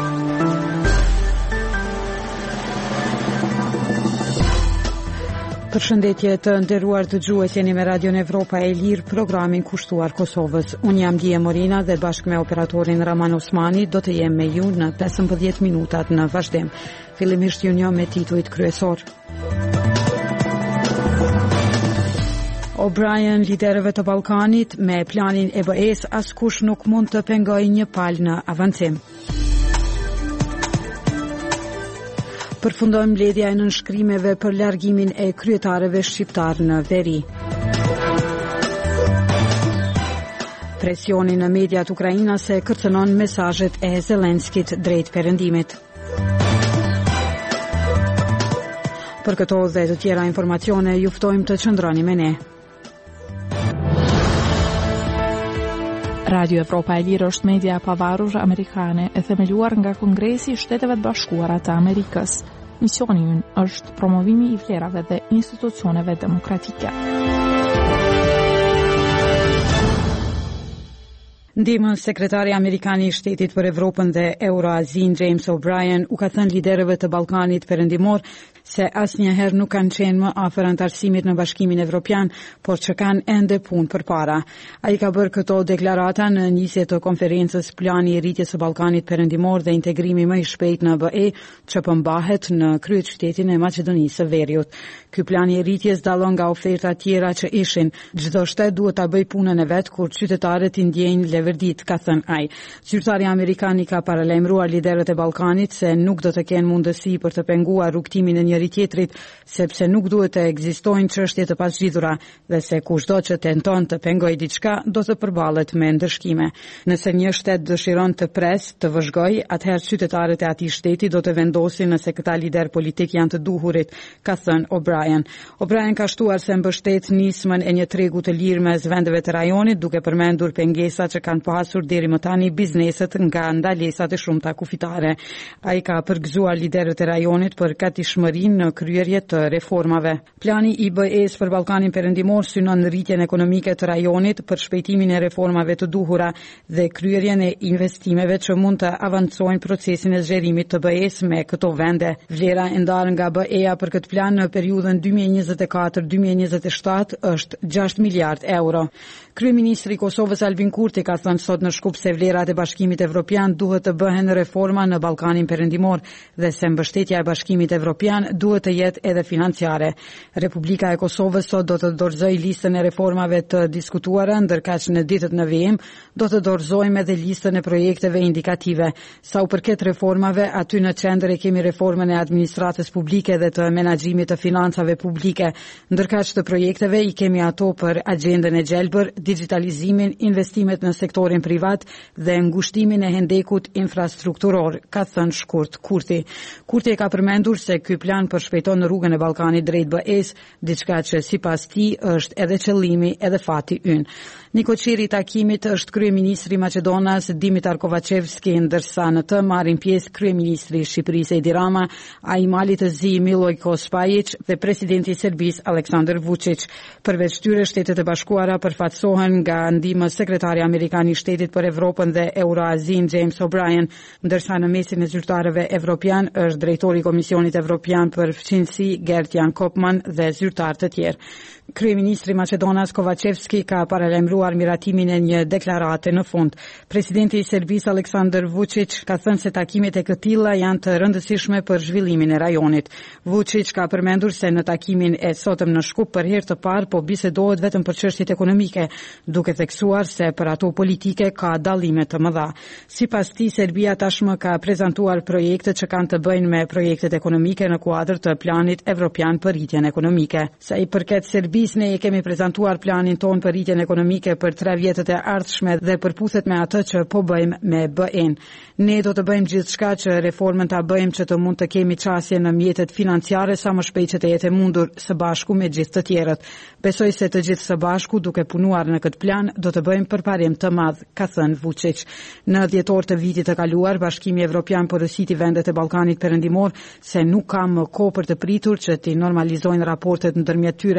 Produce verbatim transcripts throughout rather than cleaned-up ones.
Përshëndetje të nderuar dëgjues, jeni me Radion Evropa e Lirë, programin kushtuar Kosovës. Unë jam Dije Morina dhe bashkë me operatorin Raman Osmani do të jem me ju në pesëmbëdhjetë minutat në vazhdim. Fillimisht ju njoh me titujt kryesor. O'Brien, liderëve të Ballkanit, me planin e B E-s askush nuk mund të pengojë një palë në avancim. Përfundojmë mbledhja e nënshkrimeve për largimin e kryetarëve shqiptar në veri. Presioni në mediat ukrainase kërcënon mesazhet e Zelenskit drejt perëndimit. Për këto dhe të tjera informacione ju ftojmë të qëndroni me ne. Radio Evropa e Lirë është media e pavarur amerikane e themeluar nga Kongresi i Shteteve të Bashkuara të Amerikës. Misioni i ynë është promovimi i vlerave dhe institucioneve demokratike. Ndihmës sekretari amerikan i Shtetit për Evropën dhe Euroazin James O'Brien u ka thënë liderëve të Ballkanit Perëndimor se asnjëherë nuk kanë qenë më afër antarësimit në Bashkimin Evropian, por që kanë ende punë përpara. Ai ka bërë këto deklarata në nisje të konferencës Plani i rritjes së Ballkanit Perëndimor dhe integrimi më i shpejt në B E, që përmbahet në kryeqytetin e Maqedonisë së Veriut. Ky plan i rritjes dallon nga oferta tjera që ishin. Çdo shtet duhet ta bëjë punën e vet kur qytetarët i ndjejnë leverdit, ka thënë ai. Zyrtari amerikan i ka paralajmëruar liderët e Ballkanit se nuk do të kenë mundësi për të penguar rrugtimin e njëri tjetrit, sepse nuk duhet të ekzistojnë çështje të pazgjidhura dhe se kushdo që tenton të pengojë diçka do të përballet me ndërshkime. Nëse një shtet dëshiron të presë, të vëzhgojë, atëherë qytetarët e atij shteti do të vendosin nëse këta lider politik janë të duhurit, ka thënë O'Brien. O'Brien ka shtuar se mbështet nismën e një tregu të lirë mes vendeve të rajonit, duke përmendur pengesat që kanë pasur deri më tani bizneset nga ndalesat e shumta kufitare. Ai ka përgëzuar liderët e rajonit për gatishmërinë në kryerje të reformave. Plani i B E-s për Ballkanin Perëndimor synon rritjen ekonomike të rajonit, për shpejtimin e reformave të duhura dhe kryerjen e investimeve që mund të avancojnë procesin e zgjerimit të B E-s me këto vende. Vlera e ndarë nga B E-ja për këtë plan në periudhën dy mijë e njëzet e katër deri dy mijë e njëzet e shtatë është gjashtë miliardë euro. Kryeministri i Kosovës Albin Kurti ka thënë sot në Shkup se vlerat e Bashkimit Evropian duhet të bëhen reforma në Ballkanin Perëndimor dhe se mbështetja e Bashkimit Evropian duhet të jetë edhe financiare. Republika e Kosovës sot do të dorëzojë listën e reformave të diskutuara, ndërkaq në ditët në vijim do të dorëzojmë edhe listën e projekteve indikative. Sa u përket reformave, aty në qendër e kemi reformën e administratës publike dhe të menaxhimit të financave publike, ndërkaq të projekteve i kemi ato për agjendën e gjelbër, digitalizimin, investimet në sektorin privat dhe ngushtimin e hendekut infrastrukturor, ka thënë shkurt Kurti. Kurti e ka përmendur se ky plan përshpejton në rrugën e Ballkanit drejt B E-s, diçka që sipas tij është edhe qëllimi edhe fati ynë. Nikoqiri i takimit është kryeministri i Maqedonas Dimitar Kovacevski, ndërsa në të marrin pjesë kryeministri i Shqipërisë Edi Rama, ai Malit të Zi Milojko Spajić dhe presidenti i Serbisë Aleksandar Vučić. Përveç tyre, Shtetet e Bashkuara përfaqësohen nga ndihmës sekretari amerikan i Shtetit për Evropën dhe Euroazin James O'Brien, ndërsa në mesin e zyrtarëve evropian është drejtori i Komisionit Evropian për fqinjësi Gert-Jan Kopman dhe zyrtar të tjerë. Kryeministri i Maqedonas Kovacevski ka paralajmëruar miratimin e një deklarate në fund. Presidenti i Serbisë Aleksandar Vučić ka thënë se takimet e këtilla janë të rëndësishme për zhvillimin e rajonit. Vučić ka përmendur se në takimin e sotëm në Shkup për herë të parë po bisedohet vetëm për çështjet ekonomike, duke theksuar se për ato politike ka dallime të mëdha. Sipas tij, Serbia tashmë ka prezantuar projekte që kanë të bëjnë me projektet ekonomike në kuadër të planit evropian për rritjen ekonomike. Sa i përket Serbisë, ne e kemi prezantuar planin ton për rritjen ekonomike për tre vjetët e ardhshme dhe përputhet me atë që po bëjmë me B E-n. Ne do të bëjmë gjithçka që reformën ta bëjmë që të mund të kemi qasje në mjetet financiare sa më shpejt që të jetë mundur së bashku me gjithë të tjerët. Besoj se të gjithë së bashku, duke punuar në këtë plan, do të bëjmë përparim të madh, ka thënë Vučić. Në dhjetor të vitit të kaluar, Bashkimi Evropian porositi vendet e Ballkanit Perëndimor se nuk ka më kohë për të pritur që të normalizojnë raportet ndërmjet tyre,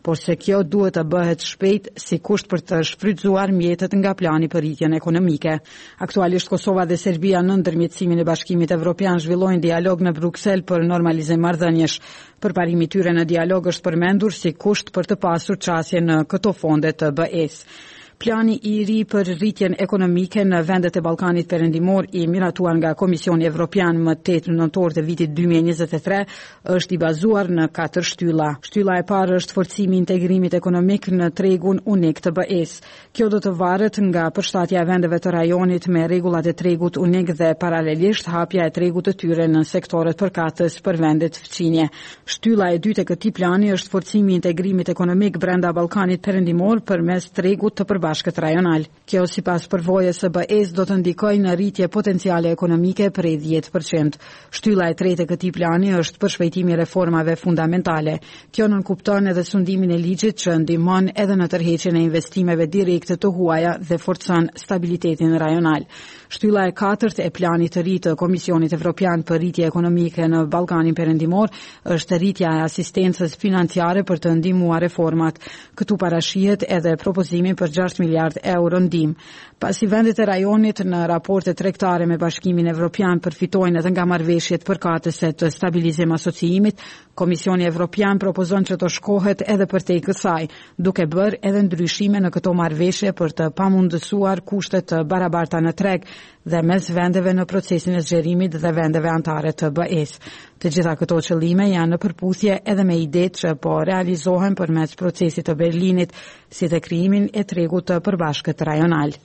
por se kjo duhet të bëhet shpejt si kusht për të shfrytzuar mjetet nga plani për rritjen ekonomike. Aktualisht Kosova dhe Serbia në ndërmjetësimin e Bashkimit Evropian zhvillojnë dialog në Bruksel për normalizim marrëdhëniesh. Përparimi i tyre në dialog është përmendur si kusht për të pasur çasje në këto fonde të B E-s. Plani i ri për rritjen ekonomike në vendet e Ballkanit Perëndimor i miratuar nga Komisioni Evropian më tetë nëntor të vitit dy mijë e njëzet e tre është i bazuar në katër shtylla. Shtylla e parë është forcimi i integrimit ekonomik në tregun unik të B E-s. Kjo do të varet nga përshtatja e vendeve të rajonit me rregullat e tregut unik dhe paralelisht hapja e tregut të tyre në sektoret përkatës për vendet fqinje. Shtylla e dytë e këtij plani është forcimi i integrimit ekonomik brenda Ballkanit Perëndimor përmes tregut të përbashkët bashkët rajonal. Kjo sipas përvojës së B E-s do të ndikojë në rritje potenciale ekonomike prej dhjetë përqind. Shtylla e tretë e këtij plani është përshpejtimi i reformave fundamentale. Kjo nënkupton edhe sundimin e ligjit që ndihmon edhe në tërheqjen e investimeve direkte të huaja dhe forcon stabilitetin rajonal. Shtylla e katërt e planit të ri të Komisionit Evropian për rritje ekonomike në Ballkanin Perëndimor është rritja e asistencës financiare për të ndihmuar reformat. Këtu parashihet edhe propozimi për gjashtë miliard euro ndihmë. Pasi vendet e rajonit në raporte tregtare me Bashkimin Evropian përfitojnë edhe nga marrëveshjet përkatëse të stabilizim asociimit, Komisioni Evropian propozon që të shkohet edhe përtej kësaj, duke bërë edhe ndryshime në këto marrëveshje për të pamundësuar kushte të barabarta në treg dhe mes vendeve në procesin e zgjerimit dhe vendeve anëtare të B E-s. Të gjitha këto qëllime janë në përputhje edhe me idetë që po realizohen përmes procesit të Berlinit, si dhe krijimin e tregut të përbashkët rajonal.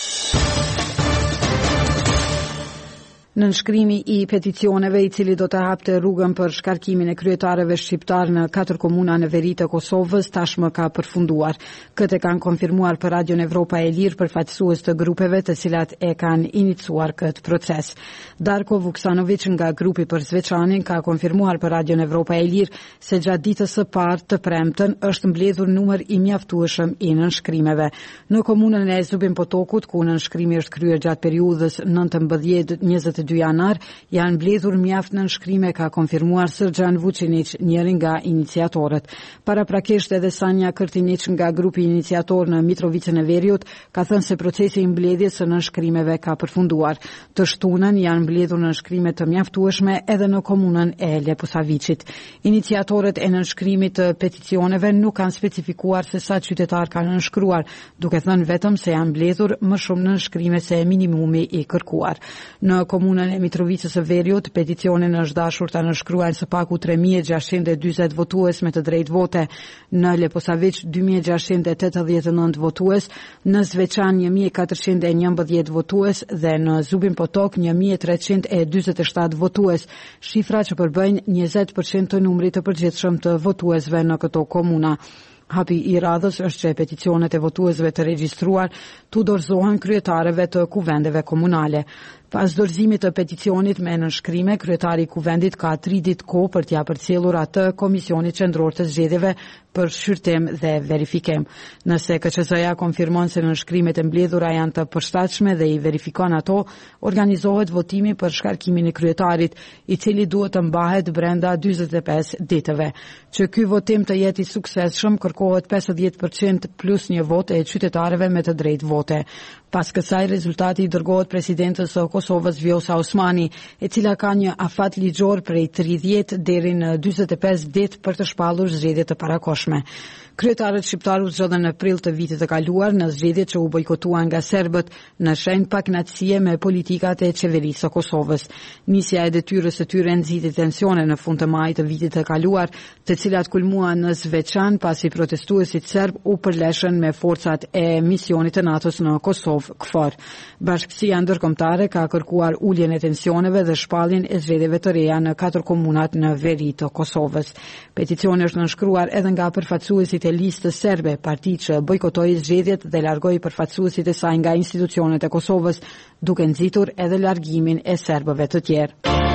Në nënshkrimi i peticioneve i cili do të hapte rrugën për shkarkimin e kryetarëve shqiptar në katër komuna në veri të Kosovës tashmë ka përfunduar. Këtë kanë konfirmuar për Radion Evropa e Lirë përfaqësues të grupeve të cilat e kanë iniciuar këtë proces. Darko Vuksanović nga grupi për Zveçanin ka konfirmuar për Radion Evropa e Lirë se gjatë ditës së parë të premten është mbledhur numër i mjaftueshëm i nënshkrimeve. Në komunën e Zubin Potokut, ku nënshkrimi është kryer gjatë periudhës nëntëmbëdhjetë njëzet e dy janar, janë mbledhur mjaft nënshkrime, ka konfirmuar Srđan Vučinić, njëri nga iniciatorët. Paraprakisht edhe Sanja Kërtinić nga grupi iniciator në Mitrovicën e Veriut ka thënë se procesi i mbledhjes së nënshkrimeve ka përfunduar. Të shtunën janë mbledhur nënshkrime të mjaftueshme edhe në komunën e Leposaviçit. Iniciatorët e nënshkrimit të peticioneve nuk kanë specifikuar se sa qytetar kanë nënshkruar, duke thënë vetëm se janë mbledhur më shumë nënshkrime se minimumi i kërkuar. Në komunën e Mitrovicës së Veriut, peticionin është dashur ta nënshkruajnë së paku tre mijë e gjashtëqind e dyzet votues me të drejtë vote, në Leposavić dy mijë e gjashtëqind e tetëdhjetë e nëntë votues, në Zveçan një mijë e katërqind e njëmbëdhjetë votues dhe në Zubin Potok një mijë e treqind e dyzet e shtatë votues, shifra që përbëjnë njëzet përqind të numrit të përgjithshëm të votuesve në këto komuna. Hapi i radhës është që peticionet e votuesve të regjistruar tu dorëzohen kryetarëve të kuvendeve komunale. Pas dorëzimit të peticionit me nënshkrime, kryetari i kuvendit ka tri ditë kohë për t'ia përcjellur atë Komisionit Qendror të Zgjedhjeve për shqyrtim dhe verifikim. Nëse K Q Z-ja konfirmon se nënshkrimet e mbledhura janë të përshtatshme dhe i verifikon ato, organizohet votimi për shkarkimin e kryetarit, i cili duhet të mbahet brenda dyzet e pesë ditëve. Që ky votim të jetë i suksesshëm, kërkohet pesëdhjetë përqind plus një vot e qytetarëve me të drejtë vote. Pas kësaj, rezultati i dërgohet presidentës së Kosovës Vjosa Osmani, e cila ka një afat ligjor prej tridhjetë deri në dyzet e pesë ditë për të shpallur zgjedhje të parakoshme. Kryetarët shqiptar u zgjodhen në prill të vitit të kaluar në zgjedhjet që u bojkotuan nga serbët në shenjë pakënaqësie me politikat e qeverisë së Kosovës. Nisja e detyrës së tyre nxiti tensione në fund të majit të vitit të kaluar, të cilat kulmuan në Zveçan pasi protestuesit serb u përleshën me forcat e misionit të NATO-s në Kosovë, K F O R. Bashkësia ndërkombëtare ka kërkuar uljen e tensioneve dhe shpalljen e zgjedhjeve të reja në katër komunat në veri të Kosovës. Peticioni është nënshkruar edhe nga përfaqësuesit e listës serbe, parti që bojkotoi zgjedhjet dhe largoi përfaqësuesit e saj nga institucionet e Kosovës, duke nxitur edhe largimin e serbëve të tjerë.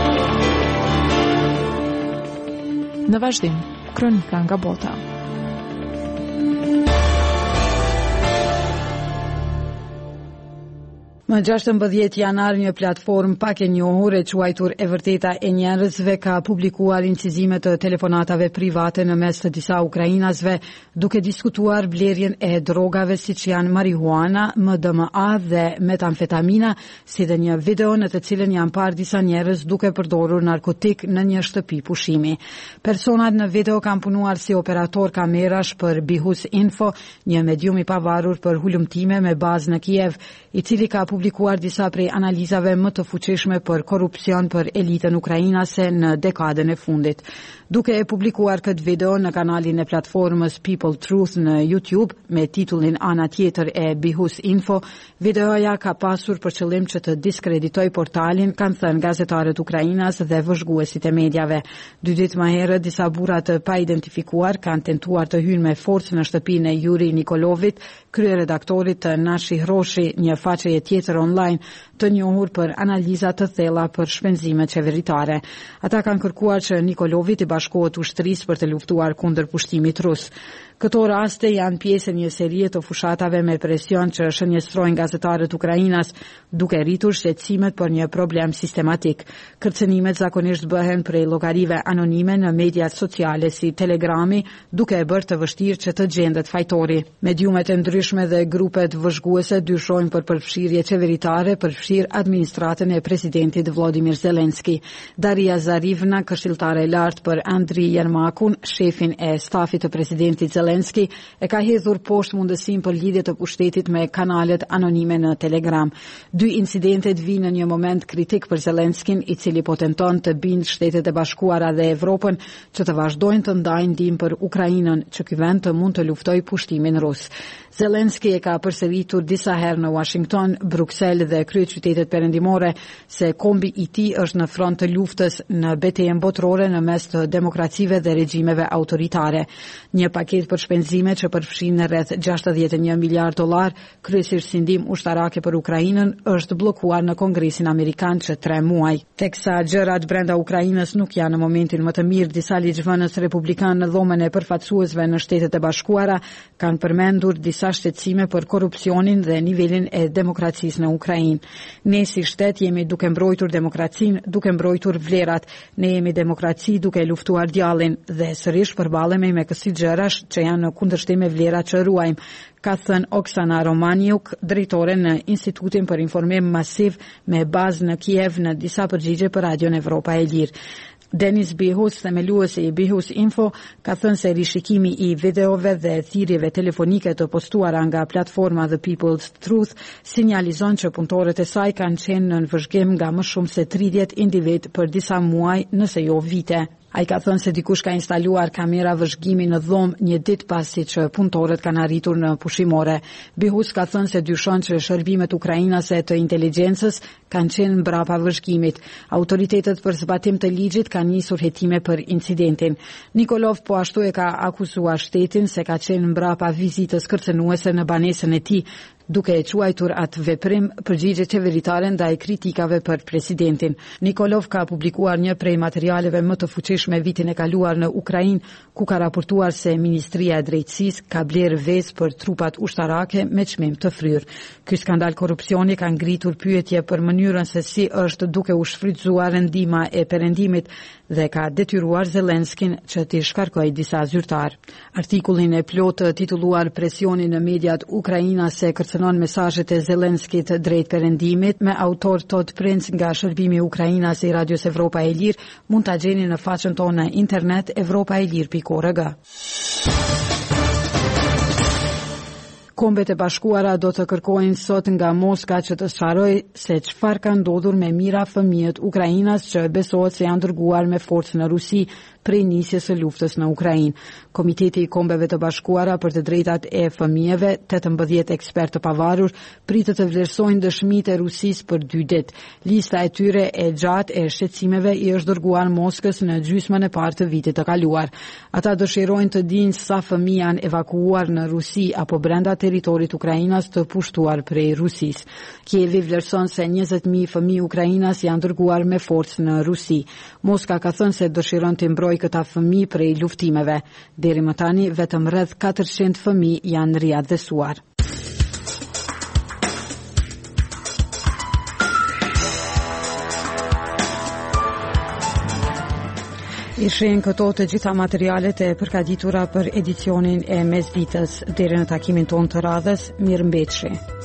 Në vazhdim, kronika nga bota. Më gjashtëmbëdhjetë janar një platformë pak e njohur e quajtur E Vërteta e Njerëzve ka publikuar incizime të telefonatave private në mes të disa ukrainasve duke diskutuar blerjen e drogave siç janë marihuana, M D M A dhe metamfetamina, si dhe një video në të cilën janë parë disa njerëz duke përdorur narkotik në një shtëpi pushimi. Personat në video kanë punuar si operator kamerash për Bihus Info, një medium i pavarur për hulumtime me bazë në Kiev, i cili ka publikuar disa prej analizave më të fuqishme për korrupsion për elitën ukrainase në dekadën e fundit. Duke e publikuar këtë video në kanalin e platformës People Truth në YouTube me titullin Ana tjetër e Bihus Info, videoja ka pasur për qëllim që të diskreditoj portalin, kanë thënë gazetarët ukrainas dhe vëzhguesit e medjave. Dy ditë më herët, disa burra të pa identifikuar kanë tentuar të hyjnë me forcë në shtëpinë e Yuri Nikolovit, kryeredaktorit të Nashi Hroshi, një faqe tjetër online të njohur për analiza të thella për shpenzime qeveritare. Ata kanë kërkuar që Nikolovit i bashkohet ushtrisë për të luftuar kundër pushtimit rus. Këto raste janë pjesë e një serie të fushatave me presion që shënjestrojnë gazetarët ukrainas, duke rritur shqetësimet për një problem sistematik. Kërcënimet zakonisht bëhen prej llogarive anonime në mediat sociale si Telegrami, duke e bërë të vështirë që të gjendet fajtori. Mediumet e ndryshme dhe grupet vëzhguese dyshojnë për përfshirje qeveritare, përfshir administratën e presidentit Volodymyr Zelensky. Daria Zarivna, këshilltare e lartë për Andriy Yermakun, shefin e stafit të presidentit Zelensky, Zelensky e ka hedhur poshtë mundësinë për lidhje të pushtetit me kanalet anonime në Telegram. Dy incidentet vinë në një moment kritik për Zelenskyn, i cili po tenton të bindë Shtetet e Bashkuara dhe Evropën që të vazhdojnë të ndajnë ndihmë për Ukrainën, që ky vend të mund të luftojë pushtimin rus. Zelensky e ka përsëritur disa herë në Washington, Bruksel dhe kryeqytetet perëndimore se kombi i tij është në front të luftës në betejën botërore në mes të demokracive dhe regjimeve autoritare. Një paketë për shpenzime që përfshin rreth gjashtëdhjetë e një miliard dollar, kryesisht si ndihmë ushtarake për Ukrainën, është bllokuar në Kongresin Amerikan që tre muaj. Teksa gjërat brenda Ukrainës nuk janë në momentin më të mirë, disa ligjvënës republikan në dhomën e përfaqësuesve në Shtetet e Bashkuara kanë përmendur disa shqetësime për korrupsionin dhe nivelin e demokracisë në Ukrainë. Ne si shtet jemi duke mbrojtur demokracinë, duke mbrojtur vlerat. Ne jemi demokraci duke luftuar djallin dhe sërish përballemi me kësi gjërash që janë në kundërshtim me vlerat që ruajmë, ka thënë Oksana Romaniuk, drejtore në Institutin për Informim Masiv me bazë në Kiev në disa përgjigje për Radion Evropa e Lirë. Denis Bihus, themeluesi i Bihus Info, ka thënë se rishikimi i videove dhe thirrjeve telefonike të postuara nga platforma The People's Truth sinjalizon që punëtorët e saj kanë qenë në vëzhgim nga më shumë se tridhjetë individ për disa muaj, nëse jo vite. Ai ka thënë se dikush ka instaluar kamera vëzhgimi në dhomë një ditë pasi që punëtorët kanë arritur në pushimore. Bihus ka thënë se dyshon që shërbimet ukrainase të inteligjencës kanë qenë mbrapa vëzhgimit. Autoritetet për zbatim të ligjit kanë nisur hetime për incidentin. Nikolov po ashtu e ka akuzuar shtetin se ka qenë mbrapa vizitës kërcënuese në banesën e tij, duke e quajtur atë veprim përgjigje qeveritare ndaj kritikave për presidentin. Nikolov ka publikuar një prej materialeve më të fuqishme vitin e kaluar në Ukrainë, ku ka raportuar se Ministria e Drejtësisë ka blerë vezë për trupat ushtarake me çmim të fryrë. Ky skandal korrupsioni ka ngritur pyetje për mënyrën se si është duke u shfrytzuar ndihma e perëndimit dhe ka detyruar Zelenskyn që t'i shkarkojë disa zyrtar. Artikullin e plotë titulluar Presioni në mediat ukrainase kërcënon mesazhet e Zelenskit drejt perëndimit, me autor Todd Prince nga shërbimi ukrainas i Radios Evropa e Lirë, mund ta gjeni në faqen tonë në internet evropa e lirë pikë org. Kombet e Bashkuara do të kërkojnë sot nga Moska që të sqarojë se çfarë ka ndodhur me mijëra fëmijët ukrainas që besohet se janë dërguar me forcë në Rusi prej nisjes së luftës në Ukrainë. Komiteti i Kombeve të Bashkuara për të drejtat e fëmijëve, tetëmbëdhjetë ekspertë të pavarur, pritet të vlerësojnë dëshmitë e Rusisë për dy ditë. Lista e tyre e gjatë e shqetësimeve i është dërguar Moskës në gjysmën e parë të vitit të kaluar. Ata dëshirojnë të dinë sa fëmijë janë evakuuar në Rusi apo brenda teritorit ukrainas të pushtuar prej Rusisë. Kievi vlerëson se njëzet mijë fëmijë ukrainas janë dërguar me forcë në Rusi. Moska ka thënë se dëshiron të mbrojë këta fëmijë prej luftimeve. Deri më tani vetëm rreth katërqind fëmijë janë riadhesuar. Ishin këto të gjitha materialet e përgatitura për edicionin e mesditës deri në takimin tonë të radhës. Mirëmbëjtje.